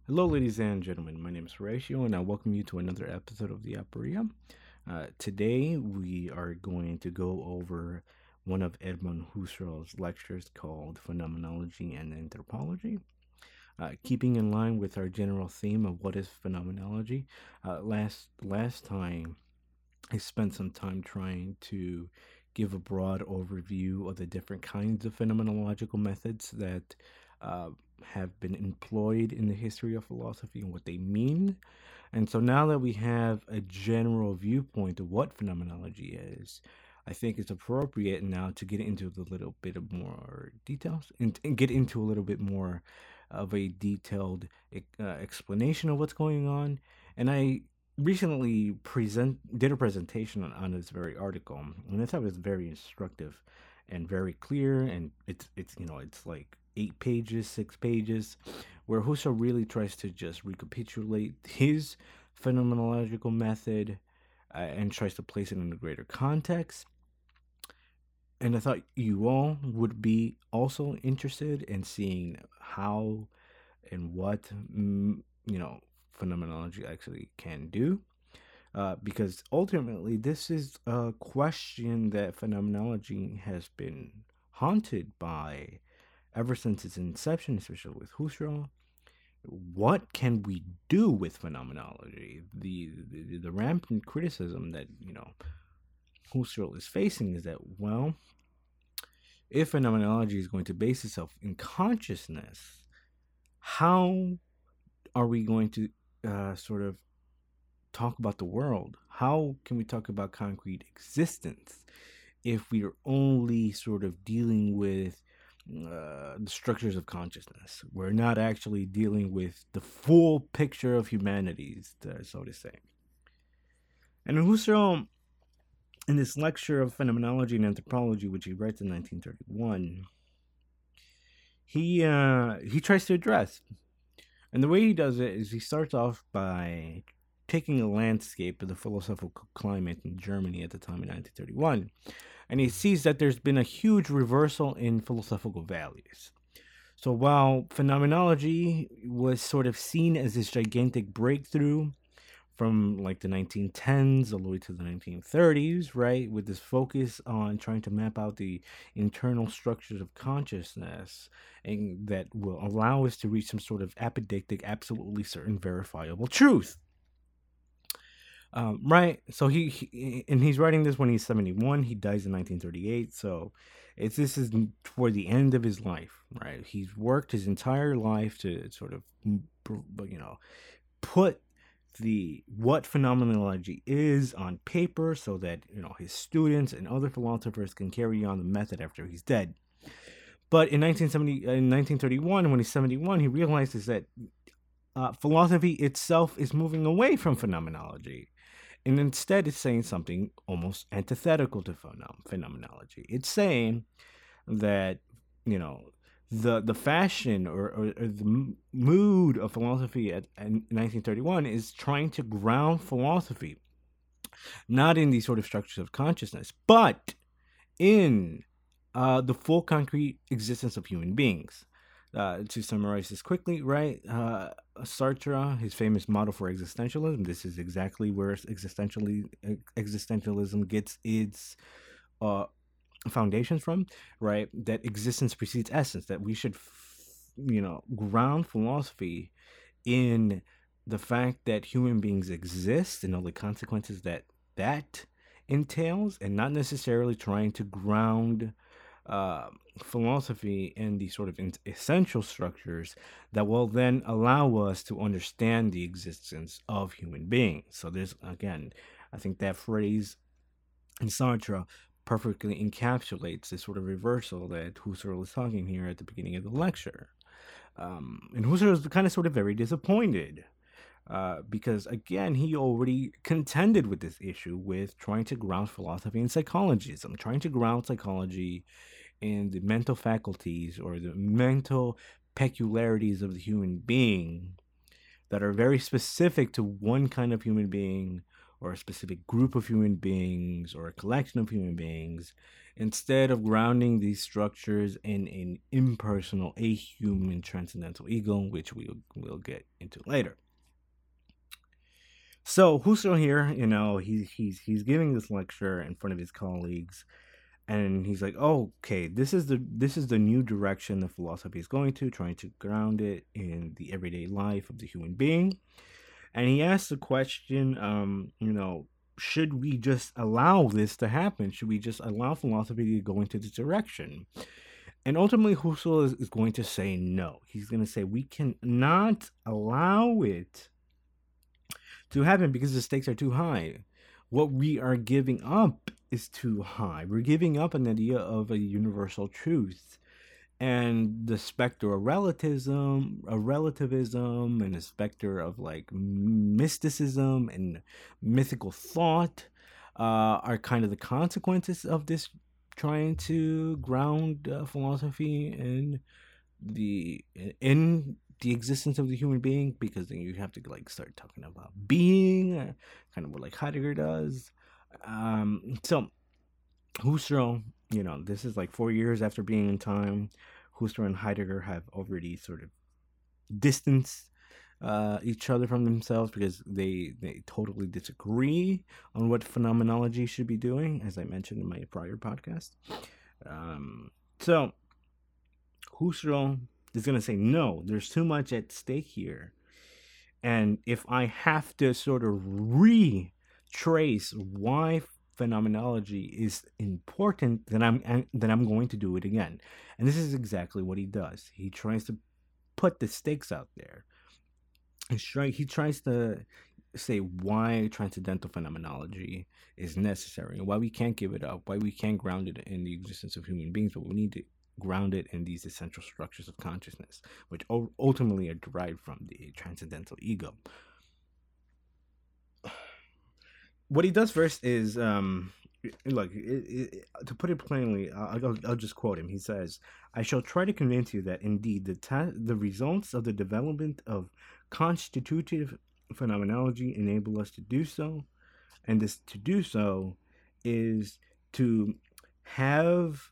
Hello, ladies and gentlemen. My name is Horatio, and I welcome you to another episode of the Aperia. Today, we are going to go over one of Edmund Husserl's lectures called Phenomenology and Anthropology. Keeping in line with our general theme of what is phenomenology, last time I spent some time trying to give a broad overview of the different kinds of phenomenological methods that uh, have been employed in the history of philosophy and what they mean. And so now that we have a general viewpoint of what phenomenology is, I think it's appropriate now to get into a little bit of more details and get into a little bit more of a detailed explanation of what's going on. And I recently present did a presentation on this very article, and I thought it was very instructive and very clear. And it's like 8 pages, 6 pages, where Husserl really tries to just recapitulate his phenomenological method and tries to place it in a greater context. And I thought you all would be also interested in seeing how and what phenomenology actually can do, because ultimately this is a question that phenomenology has been haunted by ever since its inception, especially with Husserl. What can we do with phenomenology? The rampant criticism that Husserl is facing is that, well, if phenomenology is going to base itself in consciousness, how are we going to sort of talk about the world? How can we talk about concrete existence if we are only sort of dealing with the structures of consciousness? We're not actually dealing with the full picture of humanities, so to say. And Husserl, in this lecture of phenomenology and anthropology, which he writes in 1931, he tries to address. And the way he does it is he starts off by taking a landscape of the philosophical climate in Germany at the time in 1931, and he sees that there's been a huge reversal in philosophical values. So while phenomenology was sort of seen as this gigantic breakthrough from like the 1910s all the way to the 1930s, right, with this focus on trying to map out the internal structures of consciousness and that will allow us to reach some sort of apodictic, absolutely certain, verifiable truth. Right. So he's writing this when he's 71. He dies in 1938. So this is toward the end of his life, right? He's worked his entire life to sort of, put the what phenomenology is on paper so that his students and other philosophers can carry on the method after he's dead. But in 1931, when he's 71, he realizes that philosophy itself is moving away from phenomenology, and instead it's saying something almost antithetical to phenomenology. It's saying that the fashion or the mood of philosophy in 1931 is trying to ground philosophy not in these sort of structures of consciousness, but in the full concrete existence of human beings. To summarize this quickly, right? Sartre, his famous model for existentialism, this is exactly where existentialism gets its uh, foundations from, right? That existence precedes essence, that we should, ground philosophy in the fact that human beings exist and all the consequences that entails, and not necessarily trying to ground uh, philosophy in the sort of essential structures that will then allow us to understand the existence of human beings. So there's, again, I think that phrase in Sartre perfectly encapsulates this sort of reversal that Husserl is talking here at the beginning of the lecture. And Husserl is kind of sort of very disappointed because, again, he already contended with this issue with trying to ground philosophy in psychologism, trying to ground psychology in the mental faculties or the mental peculiarities of the human being that are very specific to one kind of human being or a specific group of human beings or a collection of human beings, instead of grounding these structures in an impersonal, a human transcendental ego, which we will get into later. So Husserl here, he's giving this lecture in front of his colleagues, and he's like, oh, okay, this is the new direction that philosophy is going to, trying to ground it in the everyday life of the human being. And he asks the question, should we just allow this to happen? Should we just allow philosophy to go into this direction? And ultimately, Husserl is going to say no. He's going to say we cannot allow it to happen because the stakes are too high. What we are giving up is too high. We're giving up an idea of a universal truth, and the specter of relativism, and the specter of like mysticism and mythical thought are kind of the consequences of this trying to ground philosophy in the existence of the human being, because then you have to like start talking about being, kind of what like Heidegger does. So Husserl, this is like 4 years after being in time. Husserl and Heidegger have already sort of distanced each other from themselves because they totally disagree on what phenomenology should be doing, as I mentioned in my prior podcast. So Husserl is going to say, no, there's too much at stake here. And if I have to sort of retrace why phenomenology is important, then I'm going to do it again. And this is exactly what he does. He tries to put the stakes out there. He tries to say why transcendental phenomenology is necessary and why we can't give it up, why we can't ground it in the existence of human beings, but we need to ground it in these essential structures of consciousness, which ultimately are derived from the transcendental ego. What he does first is, look, to put it plainly, I'll just quote him. He says, "I shall try to convince you that indeed the results of the development of constitutive phenomenology enable us to do so, and this to do so is to have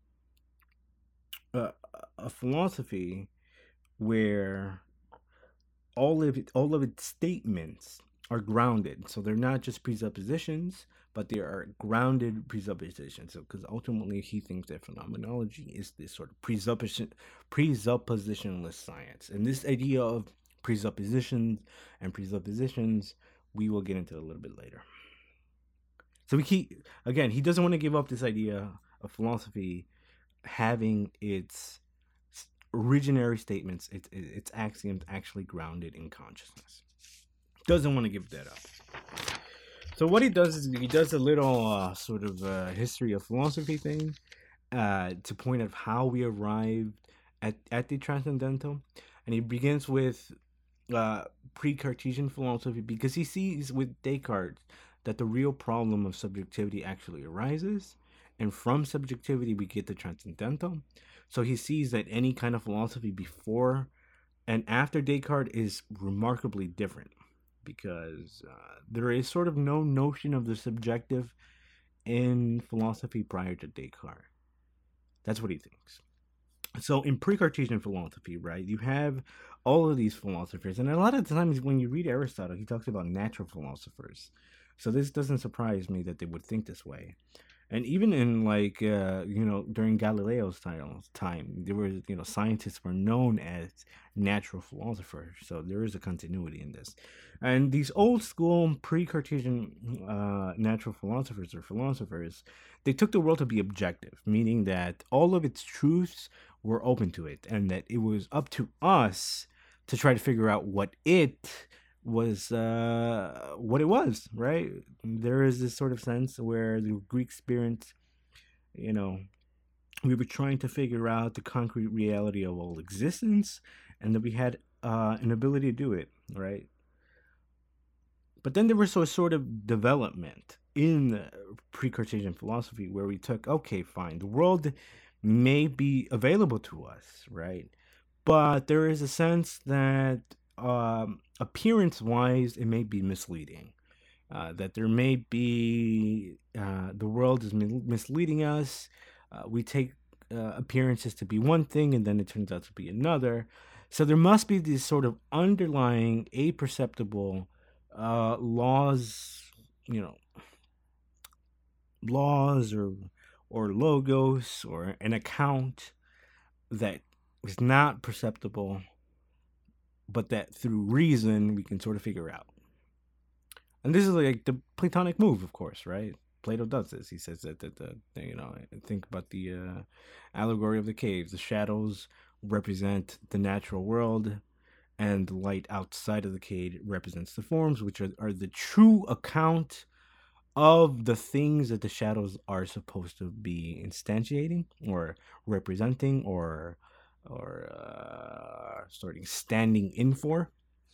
a philosophy where all of its statements are grounded. So they're not just presuppositions, but they are grounded presuppositions. So, because ultimately he thinks that phenomenology is this sort of presuppositionless science, and this idea of presuppositions and presuppositions we will get into a little bit later. So he doesn't want to give up this idea of philosophy having its originary statements, its axioms actually grounded in consciousness. Doesn't want to give that up. So what he does is he does a little sort of history of philosophy thing to point out how we arrived at the transcendental, and he begins with pre-Cartesian philosophy, because he sees with Descartes that the real problem of subjectivity actually arises, and from subjectivity we get the transcendental. So he sees that any kind of philosophy before and after Descartes is remarkably different, because there is sort of no notion of the subjective in philosophy prior to Descartes. That's what he thinks. So in pre-Cartesian philosophy, right, you have all of these philosophers, and a lot of times when you read Aristotle, he talks about natural philosophers. So this doesn't surprise me that they would think this way. And even in like during Galileo's time, there were scientists were known as natural philosophers. So there is a continuity in this. And these old school pre-Cartesian natural philosophers, they took the world to be objective, meaning that all of its truths were open to it, and that it was up to us to try to figure out what it was, right? There is this sort of sense where the Greek spirit, we were trying to figure out the concrete reality of all existence, and that we had an ability to do it, right? But then there was a sort of development in pre-Cartesian philosophy where we took, okay, fine, the world may be available to us, right? But there is a sense that appearance-wise, it may be misleading. that there may be the world is misleading us. We take appearances to be one thing, and then it turns out to be another. So there must be these sort of underlying, aperceptible laws, you know, laws or logos or an account that is not perceptible, but that through reason we can sort of figure out. And this is like the Platonic move, of course, right? Plato does this. He says that think about the allegory of the caves. The shadows represent the natural world, and the light outside of the cave represents the forms, which are the true account of the things that the shadows are supposed to be instantiating or representing or starting standing in for.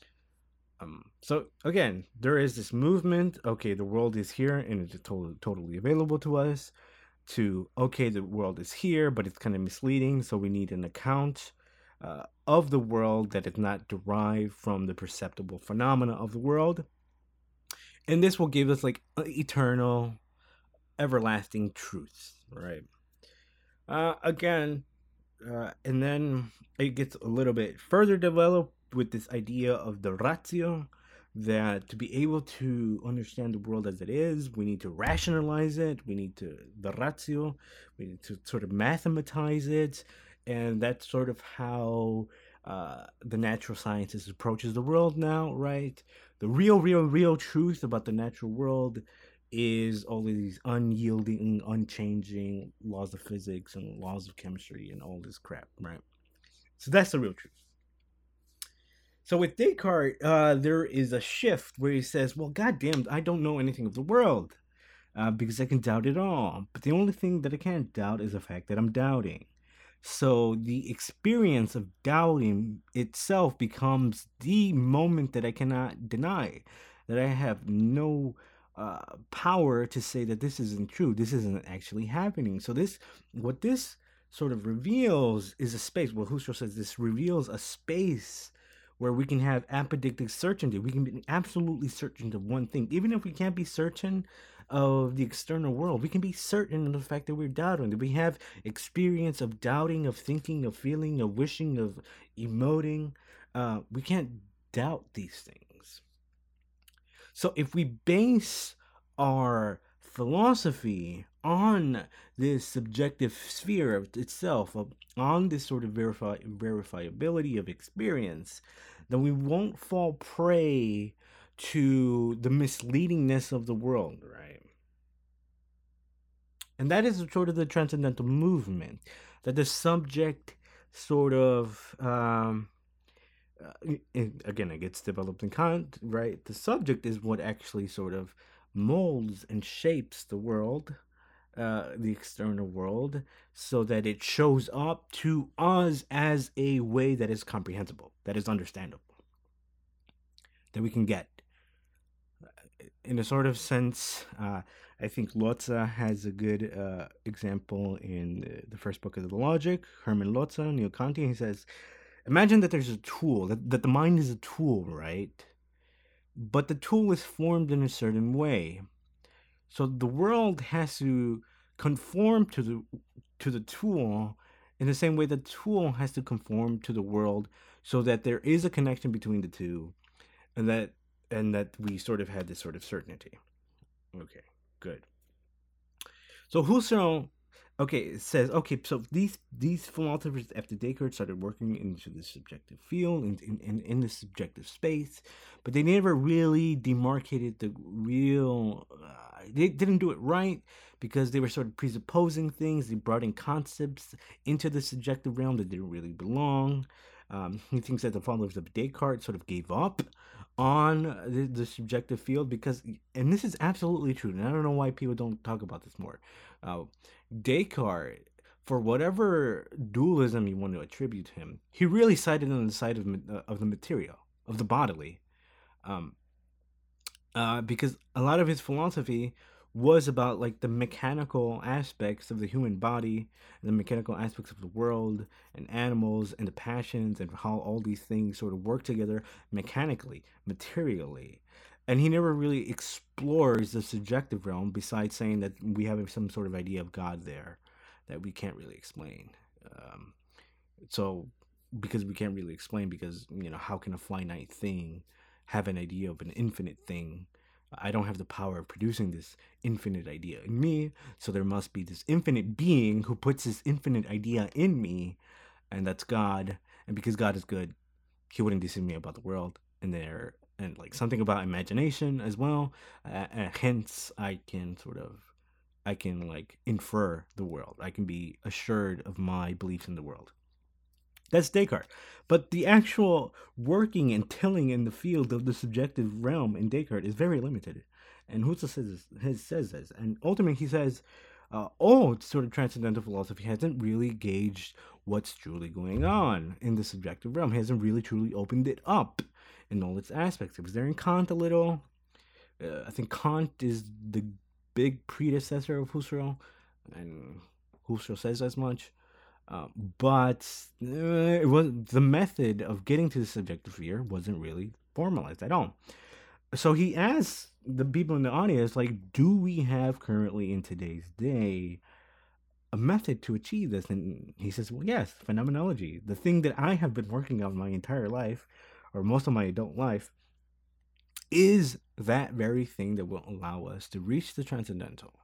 So again, there is this movement. Okay, the world is here and it's totally available to us. To okay, the world is here, but it's kind of misleading. So we need an account of the world that is not derived from the perceptible phenomena of the world, and this will give us like eternal, everlasting truths, right? Again, and then it gets a little bit further developed with this idea of the ratio, that to be able to understand the world as it is, we need to rationalize it. We need to the ratio. We need to sort of mathematize it, and that's sort of how the natural sciences approaches the world now, right? The real truth about the natural world is all of these unyielding, unchanging laws of physics and laws of chemistry and all this crap, right? So that's the real truth. So with Descartes, there is a shift where he says, well, goddamn, I don't know anything of the world because I can doubt it all. But the only thing that I can't doubt is the fact that I'm doubting. So the experience of doubting itself becomes the moment that I cannot deny, that I have no power to say that this isn't true, this isn't actually happening. So what this sort of reveals is a space. Well, Husserl says this reveals a space where we can have apodictic certainty. We can be absolutely certain of one thing, even if we can't be certain of the external world. We can be certain of the fact that we're doubting, that we have experience of doubting, of thinking, of feeling, of wishing, of emoting. We can't doubt these things. So if we base our philosophy on this subjective sphere of itself, on this sort of verifiability of experience, then we won't fall prey to the misleadingness of the world, right? And that is sort of the transcendental movement, that the subject sort of again, it gets developed in Kant, right? The subject is what actually sort of molds and shapes the world, the external world, so that it shows up to us as a way that is comprehensible, that is understandable, that we can get. In a sort of sense, I think Lotze has a good example in the first book of the Logic. Hermann Lotze, Neo-Kantian, he says, imagine that there's a tool, that the mind is a tool, right? But the tool is formed in a certain way. So the world has to conform to the tool in the same way the tool has to conform to the world, so that there is a connection between the two, and that we sort of had this sort of certainty. Okay, good. So Husserl, okay, says, okay, so these philosophers after Descartes started working into the subjective field, in the subjective space, but they never really demarcated the real, they didn't do it right, because they were sort of presupposing things. They brought in concepts into the subjective realm that didn't really belong. He thinks that the followers of Descartes sort of gave up on the subjective field because, and this is absolutely true, and I don't know why people don't talk about this more. Descartes, for whatever dualism you want to attribute to him, he really sided on the side of the material, of the bodily, because a lot of his philosophy was about like the mechanical aspects of the human body, the mechanical aspects of the world and animals and the passions, and how all these things sort of work together mechanically, materially. And he never really explores the subjective realm besides saying that we have some sort of idea of God there that we can't really explain. Um, so because we can't really explain, because how can a finite thing have an idea of an infinite thing? I don't have the power of producing this infinite idea in me, so there must be this infinite being who puts this infinite idea in me, and that's God. And because God is good, he wouldn't deceive me about the world. And like something about imagination as well. Hence I can like infer the world. I can be assured of my beliefs in the world. That's Descartes. But the actual working and tilling in the field of the subjective realm in Descartes is very limited. And Husserl says this. And ultimately, he says, all sort of transcendental philosophy hasn't really gauged what's truly going on in the subjective realm. He hasn't really truly opened it up in all its aspects. It was there in Kant a little. I think Kant is the big predecessor of Husserl, and Husserl says as much. But it was the method of getting to the subjective sphere wasn't really formalized at all. So he asks the people in the audience, like, do we have currently in today's day a method to achieve this? And he says, well, yes, phenomenology, the thing that I have been working on my entire life, or most of my adult life, is that very thing that will allow us to reach the transcendental.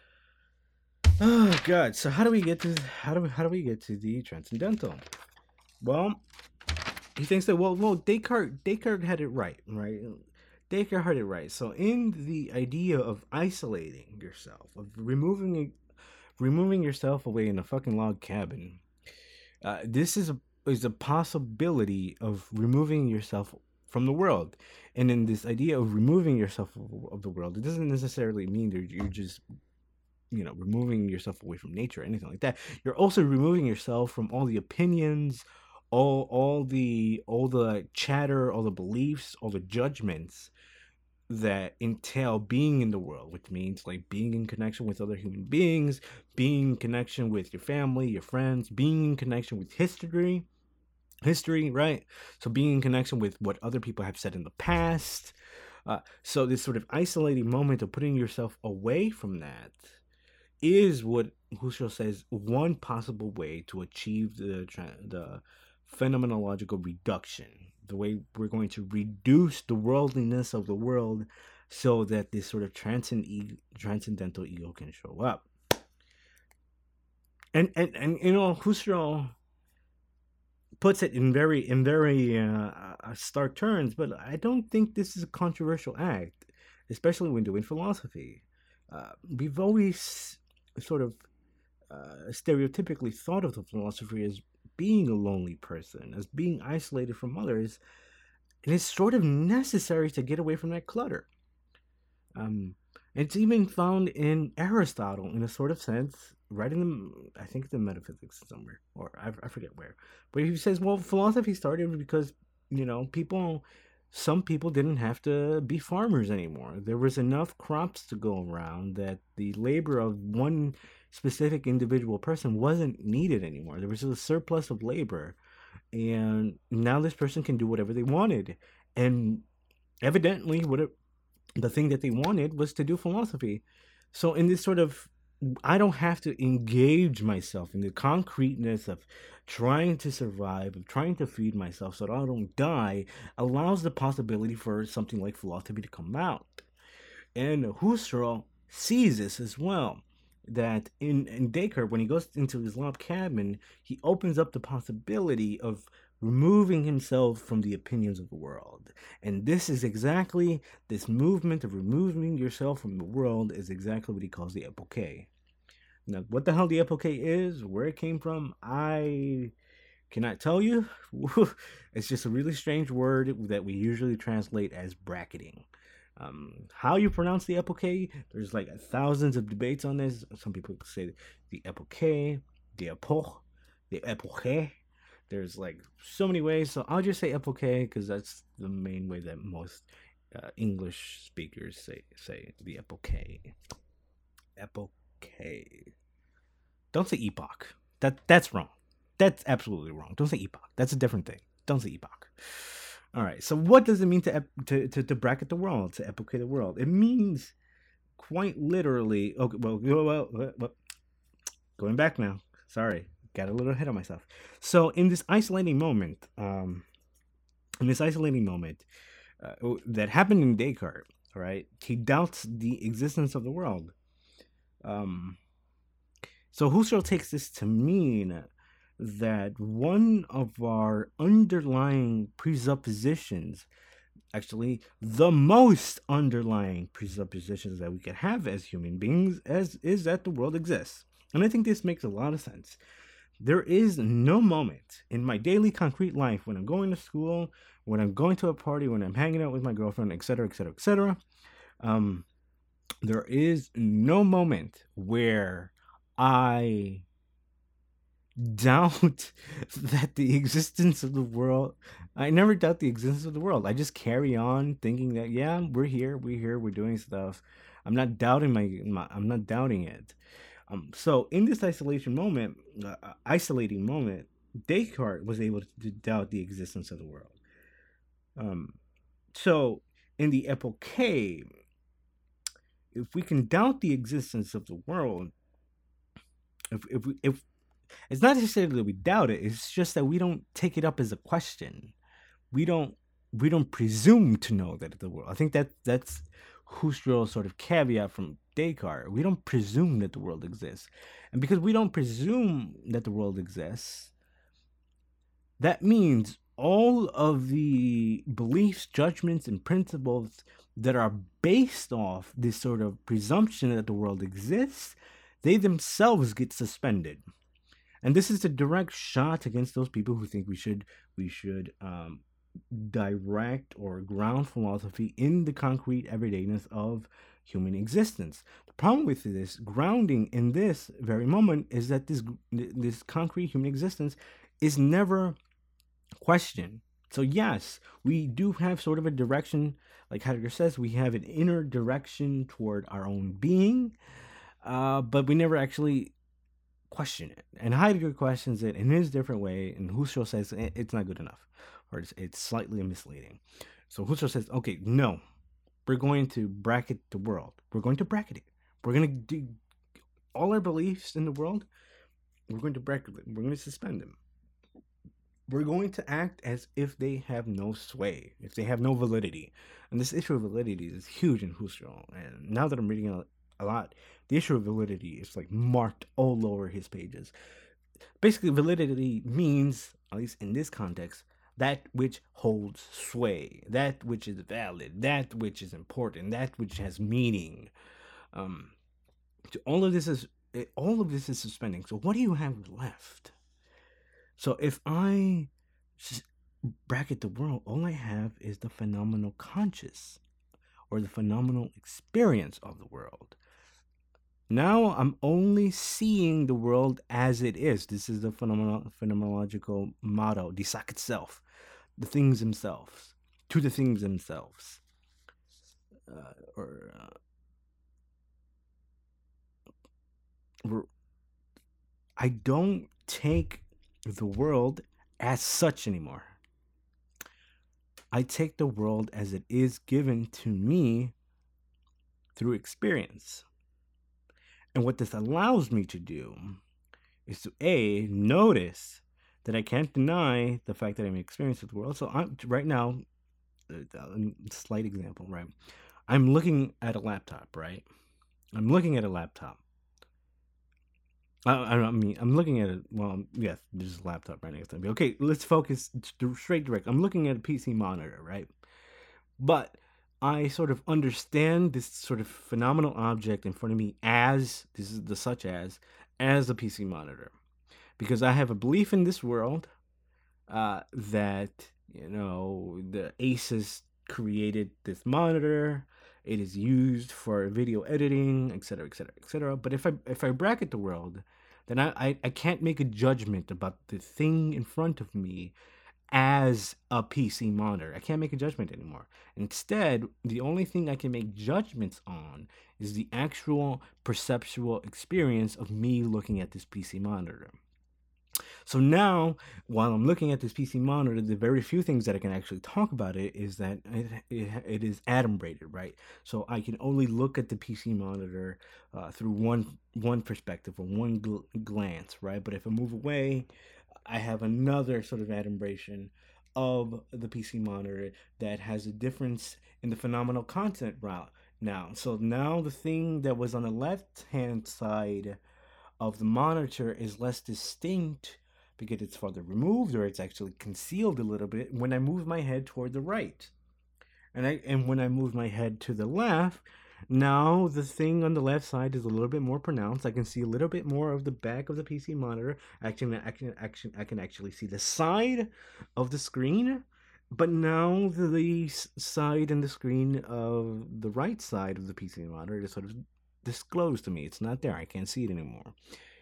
Oh God! So how do we get to the transcendental? Well, he thinks that Descartes had it right, right? Descartes had it right. So in the idea of isolating yourself, of removing yourself away in a fucking log cabin, this is a possibility of removing yourself from the world. And in this idea of removing yourself of the world, it doesn't necessarily mean that you're just removing yourself away from nature or anything like that. You're also removing yourself from all the opinions, all the chatter, all the beliefs, all the judgments that entail being in the world, which means like being in connection with other human beings, being in connection with your family, your friends, being in connection with history, right? So being in connection with what other people have said in the past. So this sort of isolating moment of putting yourself away from that is what Husserl says one possible way to achieve the phenomenological reduction, the way we're going to reduce the worldliness of the world so that this sort of transcendental ego can show up. And Husserl puts it in very stark terms, but I don't think this is a controversial act, especially when doing philosophy. We've always sort of stereotypically thought of the philosopher as being a lonely person, as being isolated from others, and it's sort of necessary to get away from that clutter. It's even found in Aristotle in a sort of sense, right in the, I think the Metaphysics somewhere, or I forget where, but he says, well, philosophy started because some people didn't have to be farmers anymore. There was enough crops to go around that the labor of one specific individual person wasn't needed anymore. There was a surplus of labor, and now this person can do whatever they wanted. And evidently, the thing that they wanted was to do philosophy. So in this sort of, I don't have to engage myself in the concreteness of trying to survive, of trying to feed myself so that I don't die, allows the possibility for something like philosophy to come out. And Husserl sees this as well. That in Descartes, when he goes into his log cabin, he opens up the possibility of removing himself from the opinions of the world. And this movement of removing yourself from the world is exactly what he calls the epoché. Now, what the hell the epoché is, where it came from, I cannot tell you. It's just a really strange word that we usually translate as bracketing. How you pronounce the epoché, there's like thousands of debates on this. Some people say the epoché, the epoch, the epoché. There's like so many ways, so I'll just say epoché because that's the main way that most English speakers say the epoché. Epoché. Don't say epoch. That's wrong. That's absolutely wrong. Don't say epoch. That's a different thing. Don't say epoch. All right. So what does it mean to bracket the world, to epoche the world? It means quite literally. Okay. Well, going back now. Sorry, got a little ahead of myself. So in this isolating moment that happened in Descartes, right? He doubts the existence of the world. Um, so Husserl takes this to mean that one of our underlying presuppositions, actually the most underlying presuppositions that we can have as human beings, as is that the world exists. And I think this makes a lot of sense. There is no moment in my daily concrete life when I'm going to school, when I'm going to a party, when I'm hanging out with my girlfriend, etc., etc., etc. There is no moment where I doubt that the existence of the world. I never doubt the existence of the world. I just carry on thinking that yeah, we're doing stuff. I'm not doubting I'm not doubting it. So in this isolating moment, Descartes was able to doubt the existence of the world. So in the epoche, if we can doubt the existence of the world, if it's not necessarily that we doubt it, it's just that we don't take it up as a question. We don't presume to know that the world. I think that's Husserl's sort of caveat from Descartes. We don't presume that the world exists. And because we don't presume that the world exists, that means all of the beliefs, judgments, and principles that are based off this sort of presumption that the world exists, they themselves get suspended. And this is a direct shot against those people who think we should direct or ground philosophy in the concrete everydayness of human existence. The problem with this grounding in this very moment is that this concrete human existence is never questioned. So yes, we do have sort of a direction, like Heidegger says, we have an inner direction toward our own being, but we never actually question it. And Heidegger questions it in his different way, and Husserl says it's not good enough, or it's slightly misleading. So Husserl says, okay, no, we're going to bracket the world. We're going to bracket it. We're going to do all our beliefs in the world. We're going to bracket them. We're going to suspend them. We're going to act as if they have no sway, if they have no validity. And this issue of validity is huge in Husserl. And now that I'm reading a lot, the issue of validity is like marked all over his pages. Basically, validity means, at least in this context, that which holds sway, that which is valid, that which is important, that which has meaning. All of this is suspending. So what do you have left? So if I bracket the world, all I have is the phenomenal conscious, or the phenomenal experience of the world. Now I'm only seeing the world as it is. This is the phenomenological motto, die Sache itself, the things themselves, to the things themselves. I don't take the world as such anymore. I take the world as it is given to me through experience. And what this allows me to do is to notice that I can't deny the fact that I'm experiencing the world. So I'm right now, slight example, right? I'm looking at a laptop, right? I'm looking at a laptop. I'm looking at it. Well, yes, there's a laptop right next to me. Okay, let's focus straight direct. I'm looking at a PC monitor, right? But I sort of understand this sort of phenomenal object in front of me as this is the such as a PC monitor, because I have a belief in this world that the Asus created this monitor. It is used for video editing, etc., etc., etc. But if I bracket the world, then I can't make a judgment about the thing in front of me as a PC monitor. I can't make a judgment anymore. Instead, the only thing I can make judgments on is the actual perceptual experience of me looking at this PC monitor. So now, while I'm looking at this PC monitor, the very few things that I can actually talk about it is that it is atom rated, right? So I can only look at the PC monitor through one perspective or one glance, right? But if I move away, I have another sort of adumbration of the PC monitor that has a difference in the phenomenal content route now. So now the thing that was on the left hand side of the monitor is less distinct because it's farther removed or it's actually concealed a little bit when I move my head toward the right. And when I move my head to the left, now the thing on the left side is a little bit more pronounced. I can see a little bit more of the back of the PC monitor. I can actually see the side of the screen, but now the side and the screen of the right side of the PC monitor is sort of disclosed to me. It's not there. I can't see it anymore.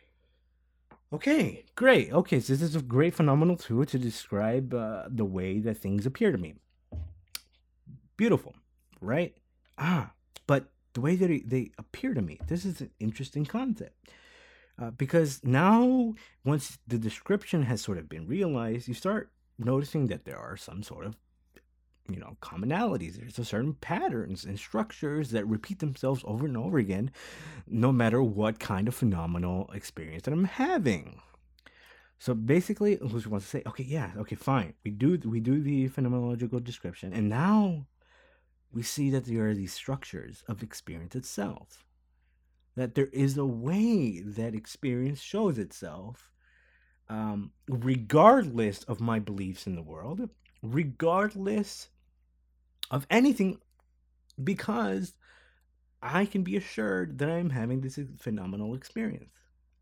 Okay, great. Okay, so this is a great phenomenal tool to describe the way that things appear to me. Beautiful, right? But the way that they appear to me, this is an interesting concept. Because now, once the description has sort of been realized, you start noticing that there are some sort of commonalities. There's a certain patterns and structures that repeat themselves over and over again, no matter what kind of phenomenal experience that I'm having. So basically, who wants to say, okay, yeah, okay, fine. We do the phenomenological description, and now we see that there are these structures of experience itself. That there is a way that experience shows itself, regardless of my beliefs in the world, regardless of anything, because I can be assured that I'm having this phenomenal experience.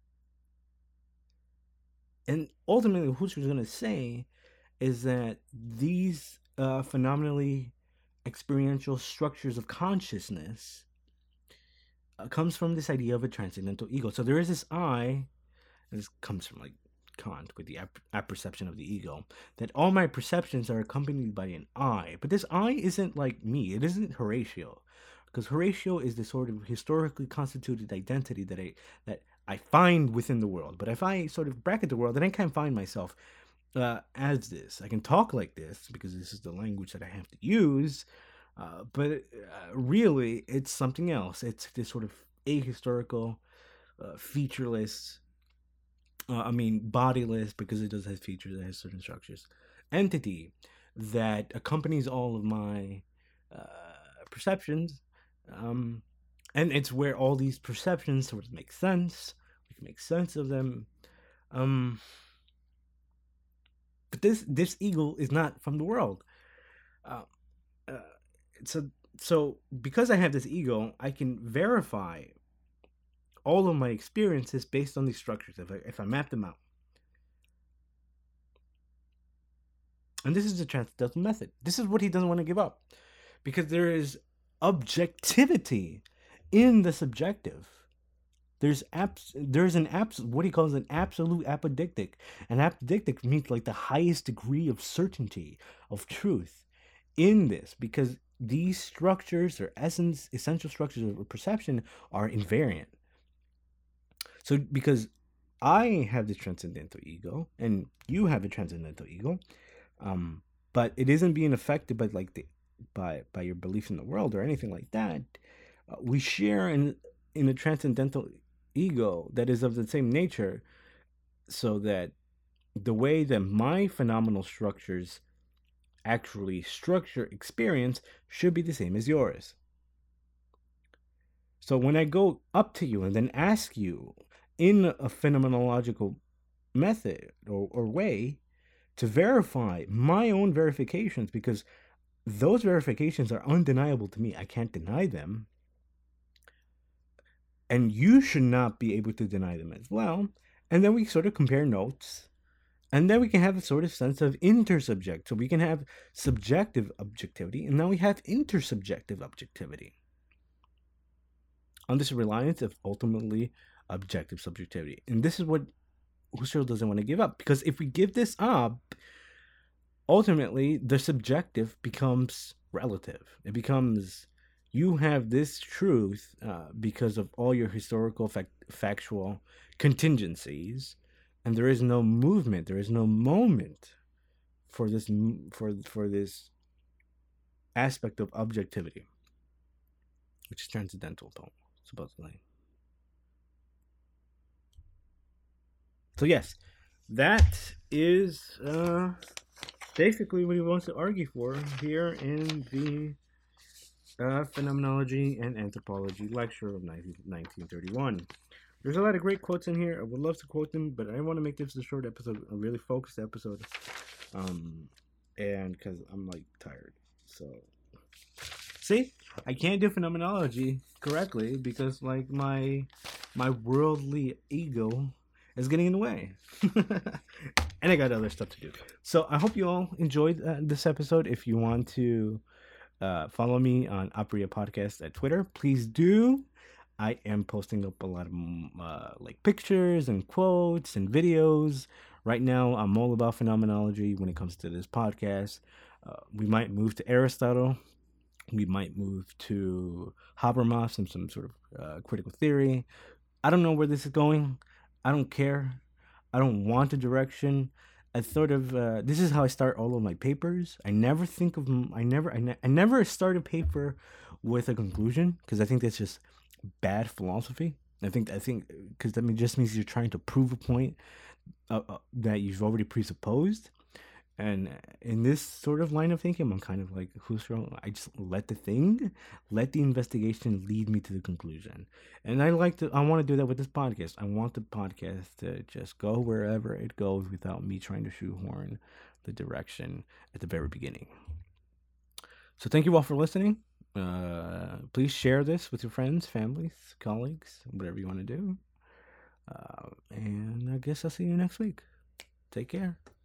And ultimately, what Husserl's going to say is that these phenomenally experiential structures of consciousness comes from this idea of a transcendental ego. So there is this I, and this comes from like Kant with the apperception of the ego, that all my perceptions are accompanied by an I. But this I isn't like me. It isn't Horatio, because Horatio is the sort of historically constituted identity that I find within the world. But if I sort of bracket the world, then I can't find myself as this. I can talk like this because this is the language that I have to use. But really, it's something else. It's this sort of ahistorical, featureless, bodiless, because it does have features, it has certain structures, entity that accompanies all of my perceptions. And it's where all these perceptions sort of make sense. We can make sense of them. But this ego is not from the world. So because I have this ego, I can verify all of my experiences based on these structures if I map them out. And this is the transcendental method. This is what he doesn't want to give up, because there is objectivity in the subjective. There's what he calls an absolute apodictic. An apodictic means like the highest degree of certainty, of truth in this, because these structures or essential structures of perception are invariant. So because I have this transcendental ego and you have a transcendental ego, but it isn't being affected by by your belief in the world or anything like that. We share in a transcendental ego that is of the same nature, so that the way that my phenomenal structures actually structure experience should be the same as yours. So when I go up to you and then ask you in a phenomenological method or way to verify my own verifications, because those verifications are undeniable to me, I can't deny them, and you should not be able to deny them as well, and then we sort of compare notes, and then we can have a sort of sense of intersubject. So we can have subjective objectivity, and now we have intersubjective objectivity on this reliance of ultimately objective subjectivity. And this is what Husserl doesn't want to give up, because if we give this up, ultimately the subjective becomes relative. It becomes, you have this truth because of all your historical factual contingencies, and there is no movement, there is no moment for this aspect of objectivity, which is transcendental, supposedly. So yes, that is basically what he wants to argue for here in the Phenomenology and Anthropology lecture of 1931. There's a lot of great quotes in here. I would love to quote them, but I want to make this a short episode, a really focused episode, and because I'm like tired. So, see, I can't do phenomenology correctly because like my worldly ego is getting in the way. And I got other stuff to do. So I hope you all enjoyed this episode. If you want to follow me on Apuria Podcast at Twitter, please do. I am posting up a lot of like pictures and quotes and videos. Right now, I'm all about phenomenology when it comes to this podcast. We might move to Aristotle. We might move to Habermas and some sort of critical theory. I don't know where this is going. I don't care. I don't want a direction. I sort of this is how I start all of my papers. I never think of I never start a paper with a conclusion because I think that's just bad philosophy. I think because that just means you're trying to prove a point that you've already presupposed. And in this sort of line of thinking, I'm kind of like Husserl. I just let the investigation lead me to the conclusion. And I want to do that with this podcast. I want the podcast to just go wherever it goes without me trying to shoehorn the direction at the very beginning. So thank you all for listening. Please share this with your friends, families, colleagues, whatever you want to do. And I guess I'll see you next week. Take care.